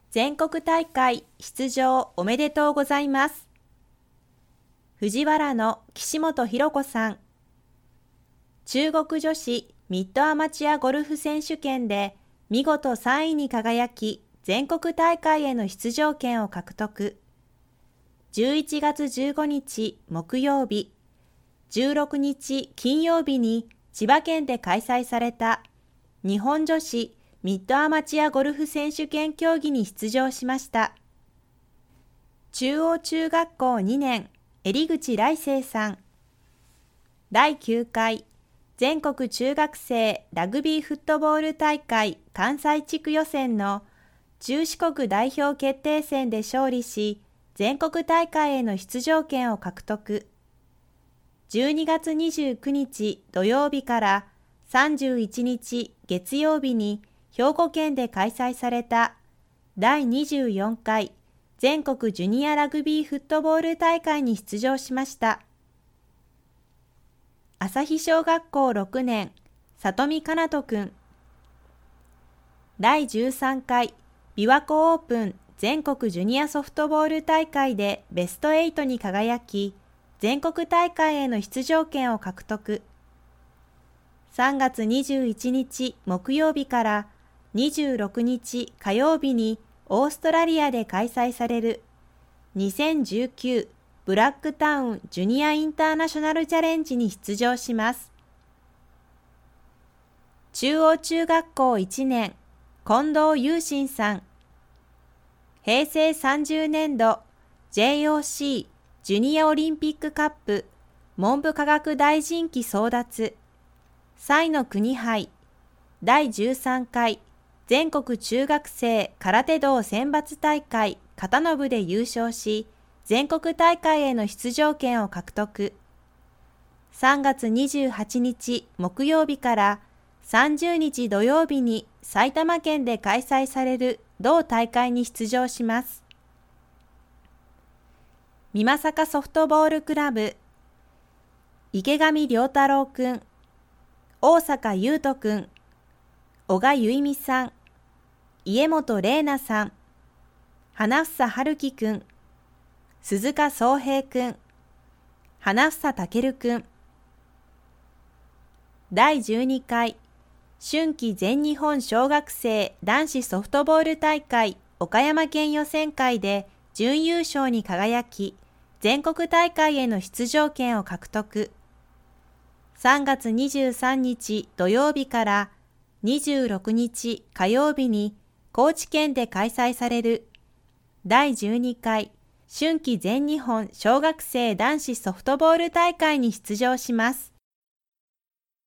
全国大会出場おめでとうございます。藤原の岸本博子さん。中国女子ミッドアマチュアゴルフ選手権で見事3位に輝き、全国大会への出場権を獲得。11月15日木曜日、16日金曜日に千葉県で開催された日本女子ミッドアマチュアゴルフ選手権競技に出場しました。中央中学校2年、襟口来生さん。第9回全国中学生ラグビーフットボール大会関西地区予選の中四国代表決定戦で勝利し、全国大会への出場権を獲得。12月29日土曜日から31日月曜日に兵庫県で開催された第24回全国ジュニアラグビーフットボール大会に出場しました。旭小学校6年、里見かなとくん。第13回琵琶湖オープン全国ジュニアソフトボール大会でベスト8に輝き、全国大会への出場権を獲得。3月21日木曜日から26日火曜日にオーストラリアで開催される2019ブラックタウンジュニアインターナショナルチャレンジに出場します。中央中学校1年、近藤優心さん。平成30年度 JOC ジュニアオリンピックカップ文部科学大臣旗争奪賽の国杯第13回全国中学生空手道選抜大会片信で優勝し、全国大会への出場権を獲得。3月28日木曜日から30日土曜日に埼玉県で開催される同大会に出場します。美作ソフトボールクラブ、池上良太郎くん、大坂優斗くん、小賀ゆいみさん、家本玲奈さん、花房春樹くん、鈴鹿宗平くん、花房健くん。第12回春季全日本小学生男子ソフトボール大会岡山県予選会で準優勝に輝き、全国大会への出場権を獲得。3月23日土曜日から26日火曜日に高知県で開催される第12回春季全日本小学生男子ソフトボール大会に出場します。